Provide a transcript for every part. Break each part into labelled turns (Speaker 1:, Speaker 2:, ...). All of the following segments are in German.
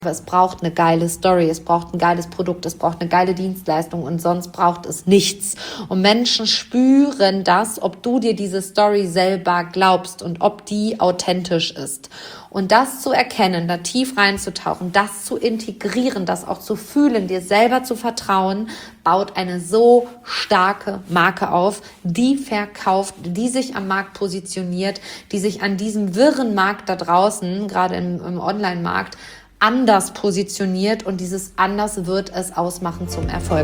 Speaker 1: Es braucht eine geile Story, es braucht ein geiles Produkt, es braucht eine geile Dienstleistung und sonst braucht es nichts. Und Menschen spüren das, ob du dir diese Story selber glaubst und ob die authentisch ist. Und das zu erkennen, da tief reinzutauchen, das zu integrieren, das auch zu fühlen, dir selber zu vertrauen, baut eine so starke Marke auf, die verkauft, die sich am Markt positioniert, die sich an diesem wirren Markt da draußen, gerade im Online-Markt, anders positioniert, und dieses anders wird es ausmachen zum Erfolg.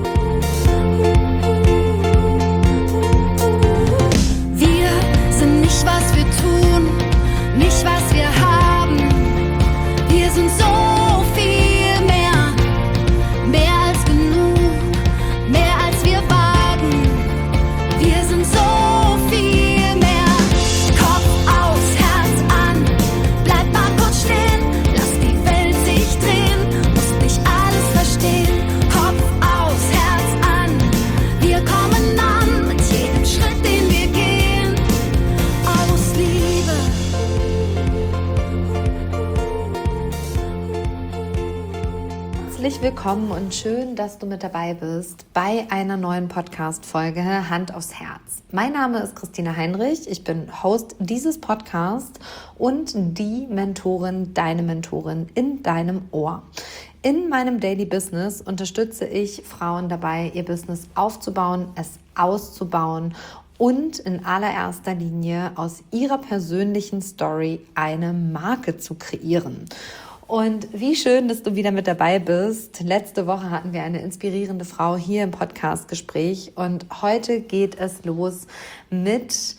Speaker 2: Wir sind nicht, was wir tun, nicht, was wir haben. Wir sind so viel mehr, mehr als genug, mehr als wir wagen. Wir sind so viel mehr. Kopf aus, Herz an, bleib mal kurz stehen. Lass die Welt sich drehen, musst nicht alles verstehen. Kopf aus, Herz an, wir kommen an mit jedem Schritt, den wir gehen, aus Liebe.
Speaker 1: Herzlich willkommen und schön, dass du mit dabei bist bei einer neuen Podcast-Folge Hand aufs Herz. Mein Name ist Christina Heinrich, ich bin Host dieses Podcasts und die Mentorin, deine Mentorin in deinem Ohr. In meinem Daily Business unterstütze ich Frauen dabei, ihr Business aufzubauen, es auszubauen und in allererster Linie aus ihrer persönlichen Story eine Marke zu kreieren. Und wie schön, dass du wieder mit dabei bist. Letzte Woche hatten wir eine inspirierende Frau hier im Podcast-Gespräch und heute geht es los mit,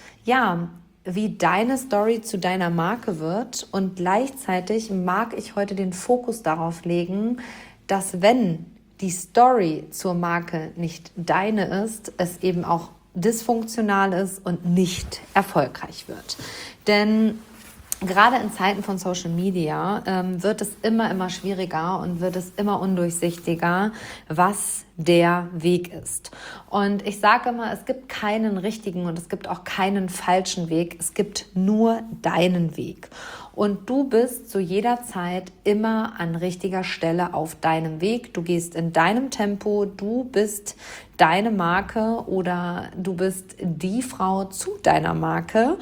Speaker 1: wie deine Story zu deiner Marke wird, und gleichzeitig mag ich heute den Fokus darauf legen, dass wenn die Story zur Marke nicht deine ist, es eben auch dysfunktional ist und nicht erfolgreich wird. Denn gerade in Zeiten von Social Media wird es immer schwieriger und wird es immer undurchsichtiger, was der Weg ist. Und ich sage immer, es gibt keinen richtigen und es gibt auch keinen falschen Weg. Es gibt nur deinen Weg. Und du bist zu jeder Zeit immer an richtiger Stelle auf deinem Weg. Du gehst in deinem Tempo, du bist deine Marke oder du bist die Frau zu deiner Marke.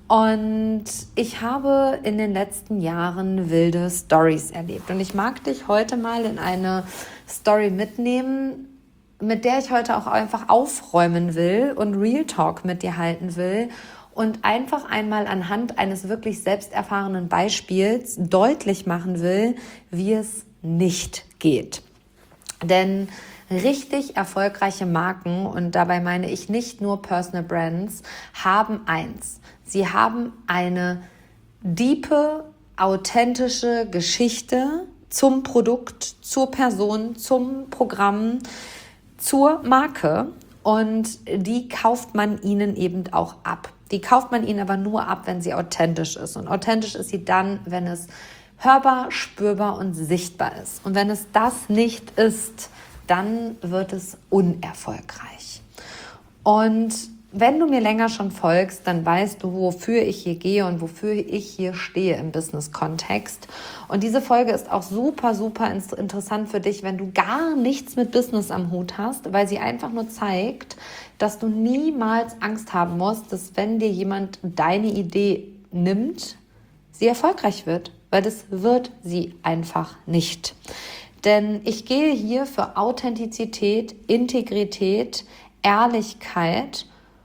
Speaker 1: Und ich habe in den letzten Jahren wilde Stories erlebt. Und ich mag dich heute mal in eine Story mitnehmen, mit der ich heute auch einfach aufräumen will und Real Talk mit dir halten will und einfach einmal anhand eines wirklich selbsterfahrenen Beispiels deutlich machen will, wie es nicht geht. Denn richtig erfolgreiche Marken, und dabei meine ich nicht nur Personal Brands, haben eins. Sie haben eine diepe, authentische Geschichte zum Produkt, zur Person, zum Programm, zur Marke, und die kauft man ihnen eben auch ab. Die kauft man ihnen aber nur ab, wenn sie authentisch ist. Und authentisch ist sie dann, wenn es hörbar, spürbar und sichtbar ist. Und wenn es das nicht ist, dann wird es unerfolgreich. Und wenn du mir länger schon folgst, dann weißt du, wofür ich hier gehe und wofür ich hier stehe im Business-Kontext. Und diese Folge ist auch super interessant für dich, wenn du gar nichts mit Business am Hut hast, weil sie einfach nur zeigt, dass du niemals Angst haben musst, dass wenn dir jemand deine Idee nimmt, sie erfolgreich wird, weil das wird sie einfach nicht. Denn ich gehe hier für Authentizität, Integrität, Ehrlichkeit,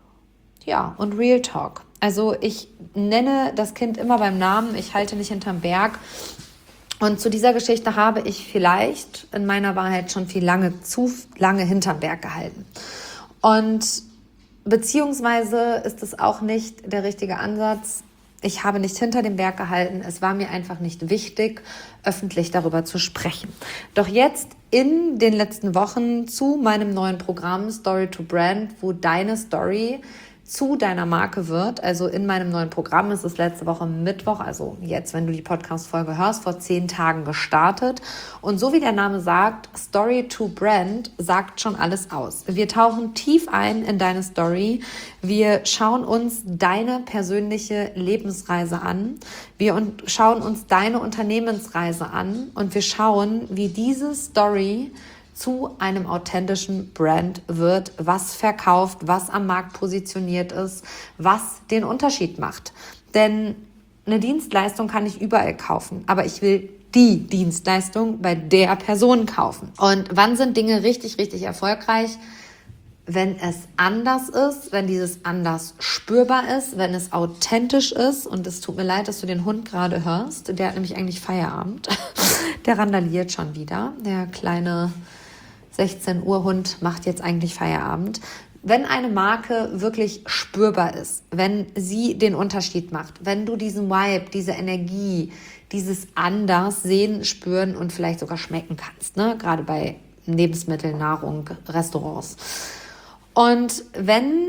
Speaker 1: und Real Talk. Also ich nenne das Kind immer beim Namen, ich halte nicht hinterm Berg. Und zu dieser Geschichte habe ich vielleicht in meiner Wahrheit schon zu lange hinterm Berg gehalten. Und beziehungsweise ist es auch nicht der richtige Ansatz. Ich habe nicht hinter dem Berg gehalten. Es war mir einfach nicht wichtig, öffentlich darüber zu sprechen. Doch jetzt in den letzten Wochen zu meinem neuen Programm Story to Brand, wo deine Story zu deiner Marke wird. Also in meinem neuen Programm ist es letzte Woche Mittwoch, also jetzt, wenn du die Podcast-Folge hörst, vor 10 Tagen gestartet. Und so wie der Name sagt, Story to Brand sagt schon alles aus. Wir tauchen tief ein in deine Story. Wir schauen uns deine persönliche Lebensreise an. Wir schauen uns deine Unternehmensreise an und wir schauen, wie diese Story zu einem authentischen Brand wird, was verkauft, was am Markt positioniert ist, was den Unterschied macht. Denn eine Dienstleistung kann ich überall kaufen, aber ich will die Dienstleistung bei der Person kaufen. Und wann sind Dinge richtig, richtig erfolgreich? Wenn es anders ist, wenn dieses anders spürbar ist, wenn es authentisch ist. Und es tut mir leid, dass du den Hund gerade hörst. Der hat nämlich eigentlich Feierabend. Der randaliert schon wieder. Der kleine 16 Uhr Hund macht jetzt eigentlich Feierabend. Wenn eine Marke wirklich spürbar ist, wenn sie den Unterschied macht, wenn du diesen Vibe, diese Energie, dieses anders sehen, spüren und vielleicht sogar schmecken kannst, ne? Gerade bei Lebensmitteln, Nahrung, Restaurants. Und wenn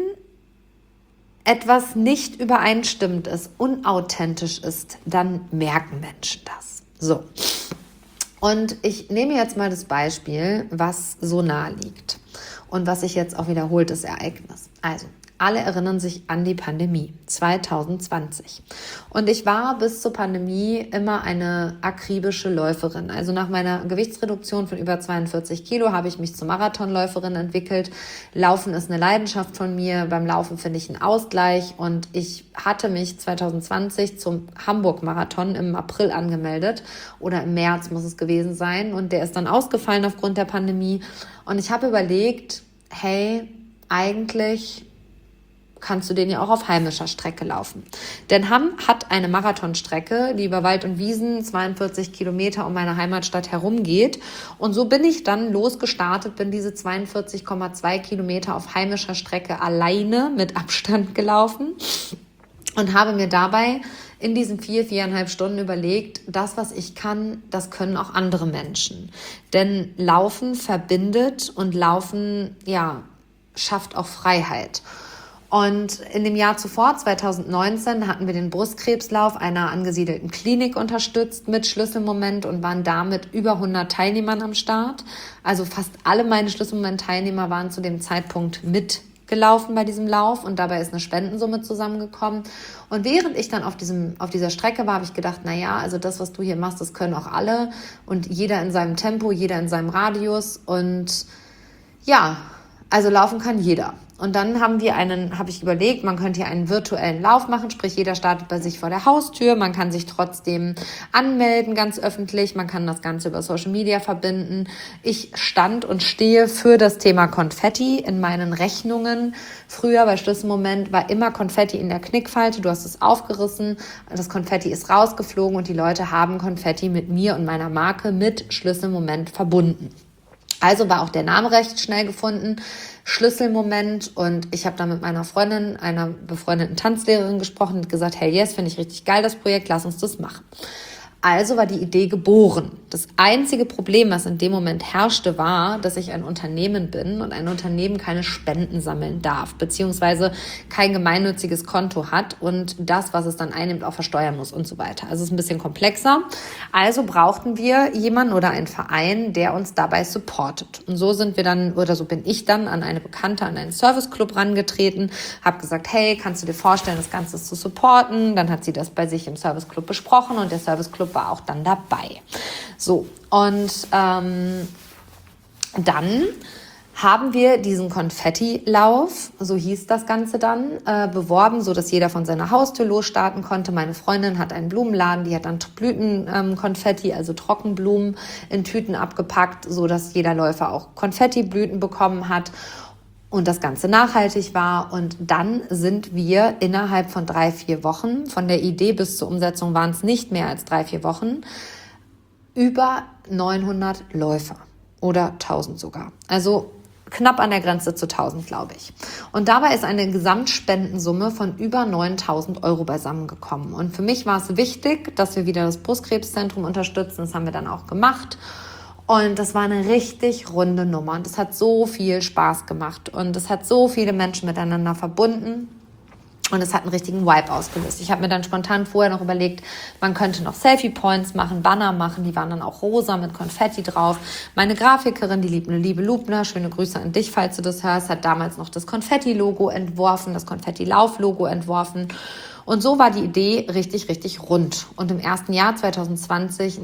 Speaker 1: etwas nicht übereinstimmend ist, unauthentisch ist, dann merken Menschen das. So. Und ich nehme jetzt mal das Beispiel, was so nahe liegt und was sich jetzt auch wiederholtes Ereignis. Also, alle erinnern sich an die Pandemie 2020. Und ich war bis zur Pandemie immer eine akribische Läuferin. Also nach meiner Gewichtsreduktion von über 42 Kilo habe ich mich zur Marathonläuferin entwickelt. Laufen ist eine Leidenschaft von mir. Beim Laufen finde ich einen Ausgleich. Und ich hatte mich 2020 zum Hamburg-Marathon im April angemeldet. Oder im März muss es gewesen sein. Und der ist dann ausgefallen aufgrund der Pandemie. Und ich habe überlegt, hey, eigentlich kannst du den ja auch auf heimischer Strecke laufen. Denn Hamm hat eine Marathonstrecke, die über Wald und Wiesen 42 Kilometer um meine Heimatstadt herumgeht. Und so bin ich dann losgestartet, bin diese 42,2 Kilometer auf heimischer Strecke alleine mit Abstand gelaufen und habe mir dabei in diesen 4,5 Stunden überlegt, das, was ich kann, das können auch andere Menschen. Denn Laufen verbindet und Laufen, ja, schafft auch Freiheit. Und in dem Jahr zuvor, 2019, hatten wir den Brustkrebslauf einer angesiedelten Klinik unterstützt mit Schlüsselmoment und waren damit über 100 Teilnehmern am Start. Also fast alle meine Schlüsselmoment-Teilnehmer waren zu dem Zeitpunkt mitgelaufen bei diesem Lauf und dabei ist eine Spendensumme zusammengekommen. Und während ich dann auf dieser Strecke war, habe ich gedacht, naja, also das, was du hier machst, das können auch alle und jeder in seinem Tempo, jeder in seinem Radius und ja, also laufen kann jeder. Und dann habe ich überlegt, man könnte hier einen virtuellen Lauf machen, sprich jeder startet bei sich vor der Haustür, man kann sich trotzdem anmelden, ganz öffentlich, man kann das Ganze über Social Media verbinden. Ich stand und stehe für das Thema Konfetti in meinen Rechnungen. Früher bei Schlüsselmoment war immer Konfetti in der Knickfalte, du hast es aufgerissen, das Konfetti ist rausgeflogen und die Leute haben Konfetti mit mir und meiner Marke mit Schlüsselmoment verbunden. Also war auch der Name recht schnell gefunden, Schlüsselmoment, und ich habe dann mit meiner Freundin, einer befreundeten Tanzlehrerin, gesprochen und gesagt, hey, yes, finde ich richtig geil, das Projekt, lass uns das machen. Also war die Idee geboren. Das einzige Problem, was in dem Moment herrschte, war, dass ich ein Unternehmen bin und ein Unternehmen keine Spenden sammeln darf, beziehungsweise kein gemeinnütziges Konto hat und das, was es dann einnimmt, auch versteuern muss und so weiter. Also es ist ein bisschen komplexer. Also brauchten wir jemanden oder einen Verein, der uns dabei supportet. Und so bin ich dann an eine Bekannte, an einen Serviceclub rangetreten, habe gesagt, hey, kannst du dir vorstellen, das Ganze zu supporten? Dann hat sie das bei sich im Serviceclub besprochen und der Serviceclub war auch dann dabei. So, und dann haben wir diesen Konfettilauf, so hieß das Ganze dann, beworben, so dass jeder von seiner Haustür losstarten konnte. Meine Freundin hat einen Blumenladen, die hat dann Blütenkonfetti, also Trockenblumen in Tüten abgepackt, so dass jeder Läufer auch Konfettiblüten bekommen hat und das Ganze nachhaltig war. Und dann sind wir innerhalb von 3-4 Wochen, von der Idee bis zur Umsetzung waren es nicht mehr als 3-4 Wochen, über 900 Läufer oder 1000 sogar. Also knapp an der Grenze zu 1000, glaube ich. Und dabei ist eine Gesamtspendensumme von über 9.000 € beisammengekommen. Und für mich war es wichtig, dass wir wieder das Brustkrebszentrum unterstützen. Das haben wir dann auch gemacht. Und das war eine richtig runde Nummer. Und es hat so viel Spaß gemacht. Und es hat so viele Menschen miteinander verbunden. Und es hat einen richtigen Vibe ausgelöst. Ich habe mir dann spontan vorher noch überlegt, man könnte noch Selfie-Points machen, Banner machen. Die waren dann auch rosa mit Konfetti drauf. Meine Grafikerin, die liebe Lubner, schöne Grüße an dich, falls du das hörst, hat damals noch das Konfetti-Logo entworfen, das Konfetti-Lauf-Logo entworfen. Und so war die Idee richtig, richtig rund. Und im ersten Jahr 2020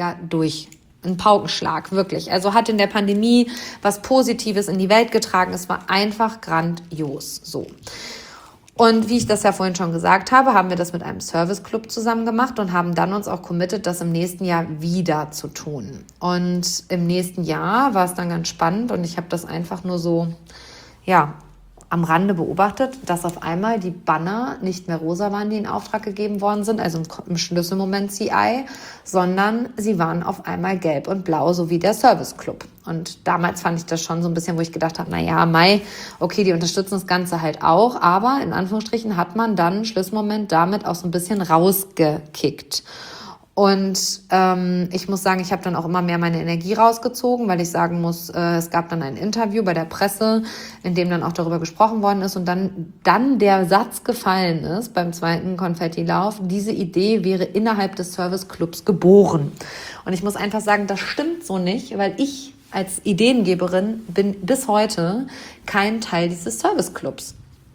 Speaker 1: ein Paukenschlag, wirklich. Also hat in der Pandemie was Positives in die Welt getragen. Es war einfach grandios, so. Und wie ich das ja vorhin schon gesagt habe, haben wir das mit einem Service-Club zusammen gemacht und haben dann uns auch committed, das im nächsten Jahr wieder zu tun. Und im nächsten Jahr war es dann ganz spannend und ich habe das einfach nur so, am Rande beobachtet, dass auf einmal die Banner nicht mehr rosa waren, die in Auftrag gegeben worden sind, also im Schlüsselmoment CI, sondern sie waren auf einmal gelb und blau, so wie der Service Club. Und damals fand ich das schon so ein bisschen, wo ich gedacht habe, okay, die unterstützen das Ganze halt auch, aber in Anführungsstrichen hat man dann Schlussmoment damit auch so ein bisschen rausgekickt. Und ich muss sagen, ich habe dann auch immer mehr meine Energie rausgezogen, weil ich sagen muss, es gab dann ein Interview bei der Presse, in dem dann auch darüber gesprochen worden ist und dann der Satz gefallen ist beim zweiten Konfettilauf, diese Idee wäre innerhalb des Service Clubs geboren. Und ich muss einfach sagen, das stimmt so nicht, weil ich als Ideengeberin bin bis heute kein Teil dieses Service Clubs.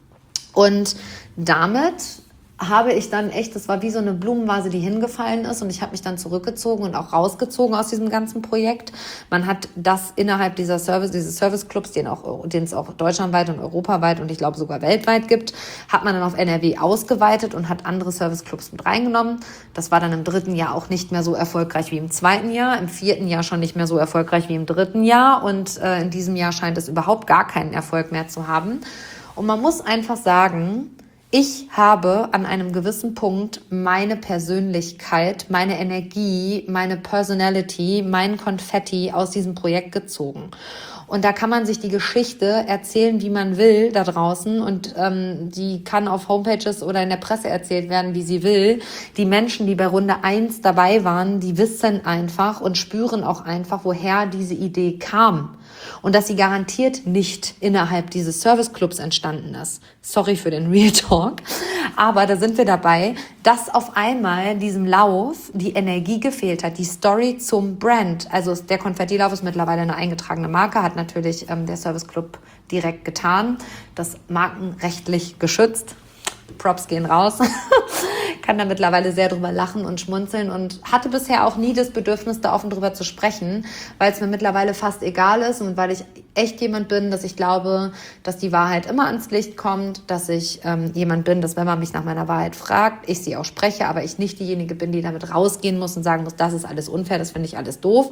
Speaker 1: Und damit habe ich dann echt, das war wie so eine Blumenvase, die hingefallen ist und ich habe mich dann zurückgezogen und auch rausgezogen aus diesem ganzen Projekt. Man hat das innerhalb dieses Service-Clubs, den es auch deutschlandweit und europaweit und ich glaube sogar weltweit gibt, hat man dann auf NRW ausgeweitet und hat andere Service-Clubs mit reingenommen. Das war dann im 3. Jahr auch nicht mehr so erfolgreich wie im 2. Jahr, im 4. Jahr schon nicht mehr so erfolgreich wie im 3. Jahr und in diesem Jahr scheint es überhaupt gar keinen Erfolg mehr zu haben. Und man muss einfach sagen, ich habe an einem gewissen Punkt meine Persönlichkeit, meine Energie, meine Personality, mein Konfetti aus diesem Projekt gezogen. Und da kann man sich die Geschichte erzählen, wie man will da draußen und die kann auf Homepages oder in der Presse erzählt werden, wie sie will. Die Menschen, die bei Runde 1 dabei waren, die wissen einfach und spüren auch einfach, woher diese Idee kam. Und dass sie garantiert nicht innerhalb dieses Service-Clubs entstanden ist. Sorry für den Real Talk. Aber da sind wir dabei, dass auf einmal diesem Lauf die Energie gefehlt hat, die Story zum Brand. Also der Konfettilauf ist mittlerweile eine eingetragene Marke, hat natürlich der Service-Club direkt getan. Das markenrechtlich geschützt. Props gehen raus. Kann da mittlerweile sehr drüber lachen und schmunzeln und hatte bisher auch nie das Bedürfnis, da offen drüber zu sprechen, weil es mir mittlerweile fast egal ist und weil ich echt jemand bin, dass ich glaube, dass die Wahrheit immer ans Licht kommt, dass ich jemand bin, dass wenn man mich nach meiner Wahrheit fragt, ich sie auch spreche, aber ich nicht diejenige bin, die damit rausgehen muss und sagen muss, das ist alles unfair, das finde ich alles doof.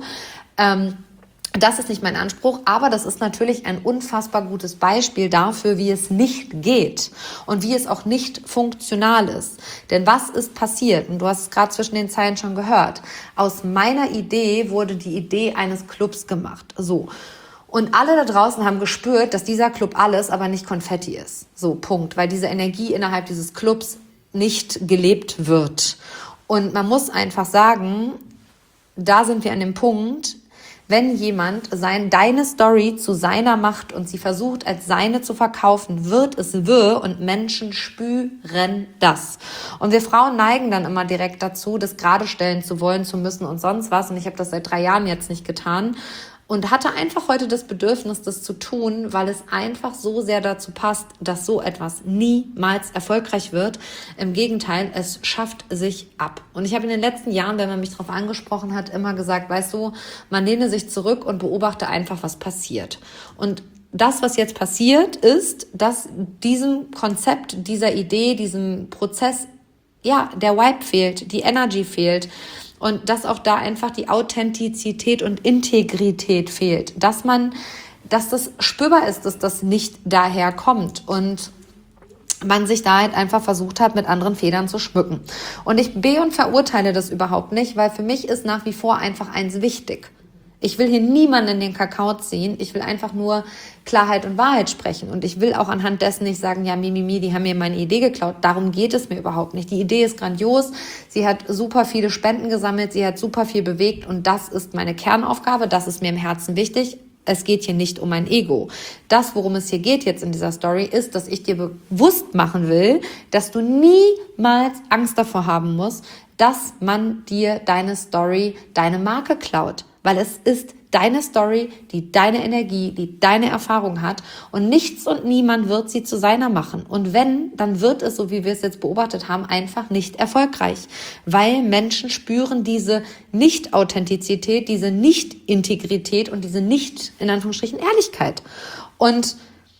Speaker 1: Das ist nicht mein Anspruch, aber das ist natürlich ein unfassbar gutes Beispiel dafür, wie es nicht geht und wie es auch nicht funktional ist. Denn was ist passiert? Und du hast es gerade zwischen den Zeilen schon gehört. Aus meiner Idee wurde die Idee eines Clubs gemacht. So. Und alle da draußen haben gespürt, dass dieser Club alles, aber nicht Konfetti ist. So, Punkt. Weil diese Energie innerhalb dieses Clubs nicht gelebt wird. Und man muss einfach sagen, da sind wir an dem Punkt, wenn jemand deine Story zu seiner macht und sie versucht, als seine zu verkaufen, wird es wirr und Menschen spüren das. Und wir Frauen neigen dann immer direkt dazu, das gerade stellen zu wollen, zu müssen und sonst was. Und ich habe das seit 3 Jahren jetzt nicht getan. Und hatte einfach heute das Bedürfnis, das zu tun, weil es einfach so sehr dazu passt, dass so etwas niemals erfolgreich wird. Im Gegenteil, es schafft sich ab. Und ich habe in den letzten Jahren, wenn man mich darauf angesprochen hat, immer gesagt, weißt du, man lehne sich zurück und beobachte einfach, was passiert. Und das, was jetzt passiert, ist, dass diesem Konzept, dieser Idee, diesem Prozess, der Vibe fehlt, die Energy fehlt. Und dass auch da einfach die Authentizität und Integrität fehlt. Dass das spürbar ist, dass das nicht daher kommt. Und man sich da halt einfach versucht hat, mit anderen Federn zu schmücken. Und ich und verurteile das überhaupt nicht, weil für mich ist nach wie vor einfach eins wichtig. Ich will hier niemanden in den Kakao ziehen. Ich will einfach nur Klarheit und Wahrheit sprechen. Und ich will auch anhand dessen nicht sagen, ja, die haben mir meine Idee geklaut. Darum geht es mir überhaupt nicht. Die Idee ist grandios. Sie hat super viele Spenden gesammelt. Sie hat super viel bewegt. Und das ist meine Kernaufgabe. Das ist mir im Herzen wichtig. es geht hier nicht um mein Ego. Das, worum es hier geht jetzt in dieser Story, ist, dass ich dir bewusst machen will, dass du niemals Angst davor haben musst, dass man dir deine Story, deine Marke klaut. Weil es ist deine Story, die deine Energie, die deine Erfahrung hat und nichts und niemand wird sie zu seiner machen. Und wenn, dann wird es, so wie wir es jetzt beobachtet haben, einfach nicht erfolgreich. Weil Menschen spüren diese Nicht-Authentizität, diese Nicht-Integrität und diese Nicht, in Anführungsstrichen, Ehrlichkeit. Und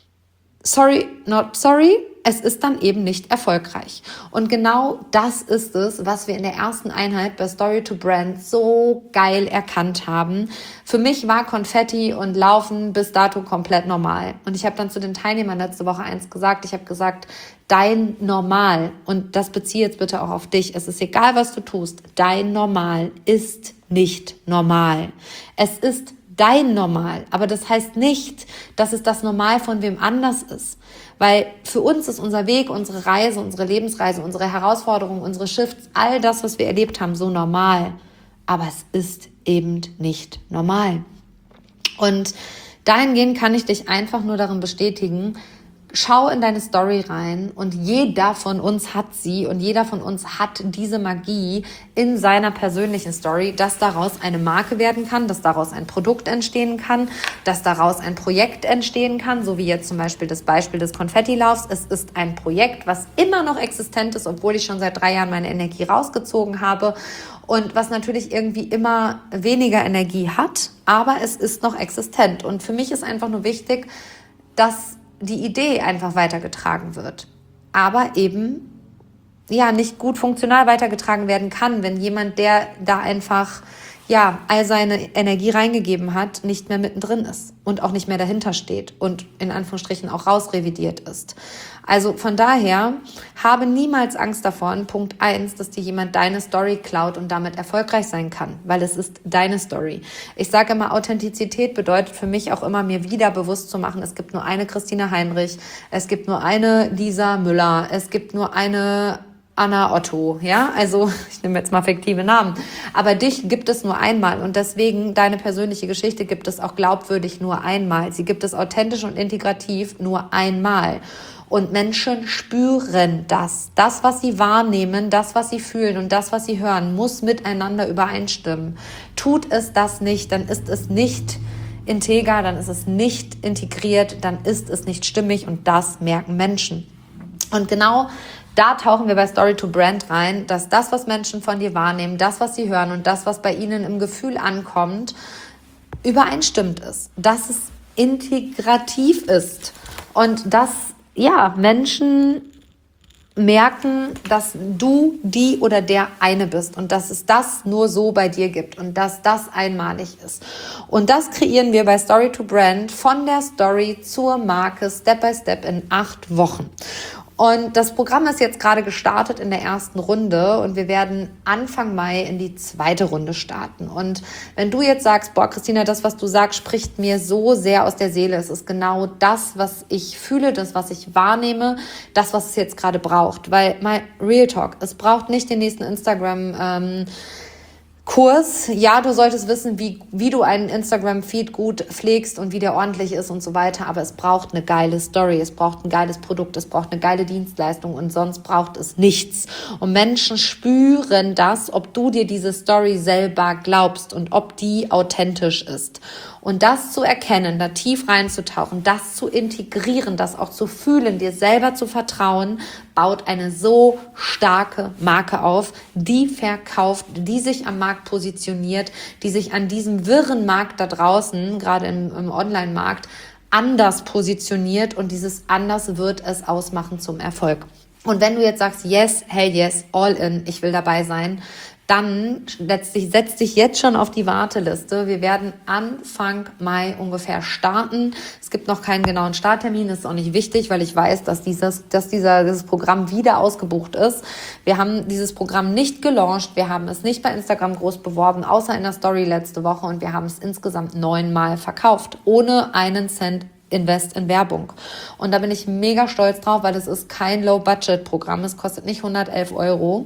Speaker 1: sorry, not sorry, es ist dann eben nicht erfolgreich. Und genau das ist es, was wir in der ersten Einheit bei Story to Brand so geil erkannt haben. Für mich war Konfetti und Laufen bis dato komplett normal. Und ich habe dann zu den Teilnehmern letzte Woche eins gesagt. Ich habe gesagt, dein Normal, und das beziehe jetzt bitte auch auf dich, es ist egal, was du tust, dein Normal ist nicht normal. Es ist dein Normal, aber das heißt nicht, dass es das Normal von wem anders ist. Weil für uns ist unser Weg, unsere Reise, unsere Lebensreise, unsere Herausforderungen, unsere Shifts, all das, was wir erlebt haben, so normal. Aber es ist eben nicht normal. Und dahingehend kann ich dich einfach nur darin bestätigen, schau in deine Story rein und jeder von uns hat sie und jeder von uns hat diese Magie in seiner persönlichen Story, dass daraus eine Marke werden kann, dass daraus ein Produkt entstehen kann, dass daraus ein Projekt entstehen kann, so wie jetzt zum Beispiel das Beispiel des Konfettilaufs. Es ist ein Projekt, was immer noch existent ist, obwohl ich schon seit 3 Jahren meine Energie rausgezogen habe und was natürlich irgendwie immer weniger Energie hat, aber es ist noch existent. Und für mich ist einfach nur wichtig, dass die Idee einfach weitergetragen wird, aber eben nicht gut funktional weitergetragen werden kann, wenn jemand, der da einfach all seine Energie reingegeben hat, nicht mehr mittendrin ist und auch nicht mehr dahinter steht und in Anführungsstrichen auch rausrevidiert ist. Also von daher habe niemals Angst davor, Punkt 1, dass dir jemand deine Story klaut und damit erfolgreich sein kann, weil es ist deine Story. Ich sage immer, Authentizität bedeutet für mich auch immer, mir wieder bewusst zu machen, es gibt nur eine Christina Heinrich, es gibt nur eine Lisa Müller, es gibt nur eine Anna Otto, also ich nehme jetzt mal fiktive Namen, aber dich gibt es nur einmal und deswegen deine persönliche Geschichte gibt es auch glaubwürdig nur einmal. Sie gibt es authentisch und integrativ nur einmal. Und Menschen spüren das. Das, was sie wahrnehmen, das, was sie fühlen und das, was sie hören, muss miteinander übereinstimmen. Tut es das nicht, dann ist es nicht integer, dann ist es nicht integriert, dann ist es nicht stimmig und das merken Menschen. Und genau da tauchen wir bei Story to Brand rein, dass das, was Menschen von dir wahrnehmen, das, was sie hören und das, was bei ihnen im Gefühl ankommt, übereinstimmt ist. Dass es integrativ ist und dass Menschen merken, dass du die oder der eine bist und dass es das nur so bei dir gibt und dass das einmalig ist. Und das kreieren wir bei Story to Brand von der Story zur Marke Step by Step in 8 Wochen. Und das Programm ist jetzt gerade gestartet in der ersten Runde und wir werden Anfang Mai in die 2. Runde starten. Und wenn du jetzt sagst, boah, Christina, das, was du sagst, spricht mir so sehr aus der Seele. Es ist genau das, was ich fühle, das, was ich wahrnehme, das, was es jetzt gerade braucht. Weil, mal Real Talk, es braucht nicht den nächsten Instagram Kurs. Ja, du solltest wissen, wie du einen Instagram-Feed gut pflegst und wie der ordentlich ist und so weiter, aber es braucht eine geile Story, es braucht ein geiles Produkt, es braucht eine geile Dienstleistung und sonst braucht es nichts. Und Menschen spüren das, ob du dir diese Story selber glaubst und ob die authentisch ist. Und das zu erkennen, da tief reinzutauchen, das zu integrieren, das auch zu fühlen, dir selber zu vertrauen, baut eine so starke Marke auf, die verkauft, die sich am Markt positioniert, die sich an diesem wirren Markt da draußen, gerade im Online-Markt, anders positioniert und dieses anders wird es ausmachen zum Erfolg. Und wenn du jetzt sagst, yes, hell yes, all in, ich will dabei sein, dann setz dich jetzt schon auf die Warteliste. Wir werden Anfang Mai ungefähr starten. Es gibt noch keinen genauen Starttermin, das ist auch nicht wichtig, weil ich weiß, dass dieses Programm wieder ausgebucht ist. Wir haben dieses Programm nicht gelauncht, wir haben es nicht bei Instagram groß beworben, außer in der Story letzte Woche und wir haben es insgesamt 9 Mal verkauft, ohne einen Cent Invest in Werbung. Und da bin ich mega stolz drauf, weil es ist kein Low-Budget-Programm. Es kostet nicht 111 €.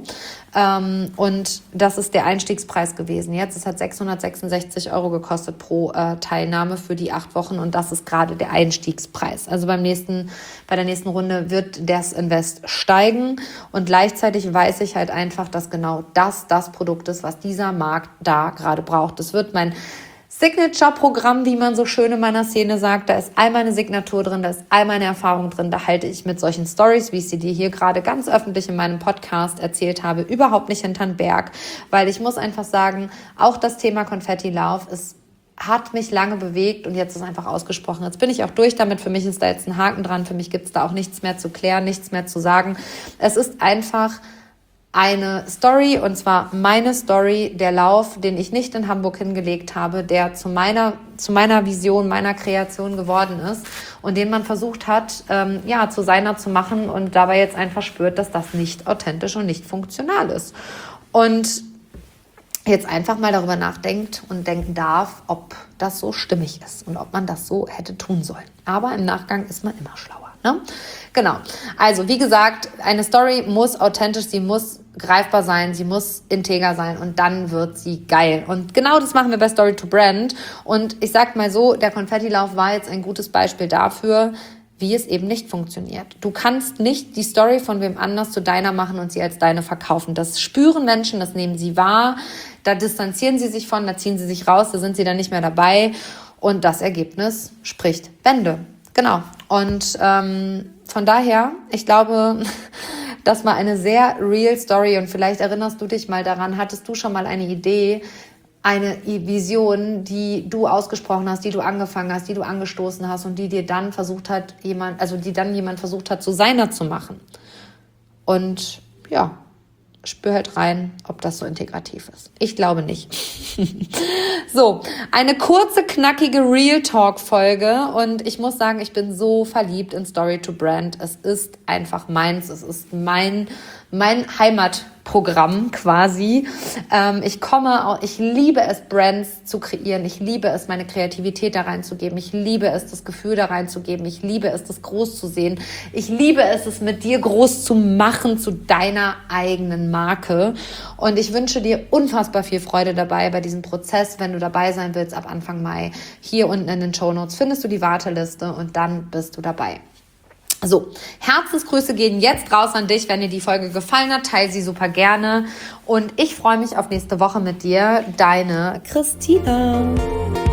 Speaker 1: Und das ist der Einstiegspreis gewesen. Jetzt, es hat 666 € gekostet pro Teilnahme für die 8 Wochen. Und das ist gerade der Einstiegspreis. Also bei der nächsten Runde wird das Invest steigen. Und gleichzeitig weiß ich halt einfach, dass genau das Produkt ist, was dieser Markt da gerade braucht. Das wird mein Signature-Programm, wie man so schön in meiner Szene sagt. Da ist all meine Signatur drin, da ist all meine Erfahrung drin. Da halte ich mit solchen Stories, wie ich sie dir hier gerade ganz öffentlich in meinem Podcast erzählt habe, überhaupt nicht hinterm Berg. Weil ich muss einfach sagen, auch das Thema Konfetti-Lauf hat mich lange bewegt und jetzt ist einfach ausgesprochen. Jetzt bin ich auch durch damit. Für mich ist da jetzt ein Haken dran. Für mich gibt es da auch nichts mehr zu klären, nichts mehr zu sagen. Es ist einfach eine Story, und zwar meine Story, der Lauf, den ich nicht in Hamburg hingelegt habe, der zu meiner Vision, meiner Kreation geworden ist und den man versucht hat, zu seiner zu machen und dabei jetzt einfach spürt, dass das nicht authentisch und nicht funktional ist. Und jetzt einfach mal darüber nachdenkt und denken darf, ob das so stimmig ist und ob man das so hätte tun sollen. Aber im Nachgang ist man immer schlauer, ne? Genau. Also, wie gesagt, eine Story muss authentisch, sie muss greifbar sein, sie muss integer sein und dann wird sie geil. Und genau das machen wir bei Story to Brand. Und ich sag mal so, der Konfettilauf war jetzt ein gutes Beispiel dafür, wie es eben nicht funktioniert. Du kannst nicht die Story von wem anders zu deiner machen und sie als deine verkaufen. Das spüren Menschen, das nehmen sie wahr, da distanzieren sie sich von, da ziehen sie sich raus, da sind sie dann nicht mehr dabei und das Ergebnis spricht Bände. Genau. Und von daher, ich glaube, das war eine sehr real Story und vielleicht erinnerst du dich mal daran, hattest du schon mal eine Idee, eine Vision, die du ausgesprochen hast, die du angefangen hast, die du angestoßen hast und die dir dann jemand versucht hat, zu seiner zu machen. Und ja, spür halt rein, ob das so integrativ ist. Ich glaube nicht. So, eine kurze, knackige Real Talk-Folge und ich muss sagen, ich bin so verliebt in Story to Brand. Es ist einfach meins, es ist mein Heimatprogramm quasi. Ich liebe es, Brands zu kreieren. Ich liebe es, meine Kreativität da reinzugeben. Ich liebe es, das Gefühl da reinzugeben. Ich liebe es, das groß zu sehen. Ich liebe es mit dir groß zu machen zu deiner eigenen Marke. Und ich wünsche dir unfassbar viel Freude dabei bei diesem Prozess. Wenn du dabei sein willst, ab Anfang Mai, hier unten in den Shownotes findest du die Warteliste und dann bist du dabei. So, Herzensgrüße gehen jetzt raus an dich. Wenn dir die Folge gefallen hat, teile sie super gerne. Und ich freue mich auf nächste Woche mit dir. Deine Christina.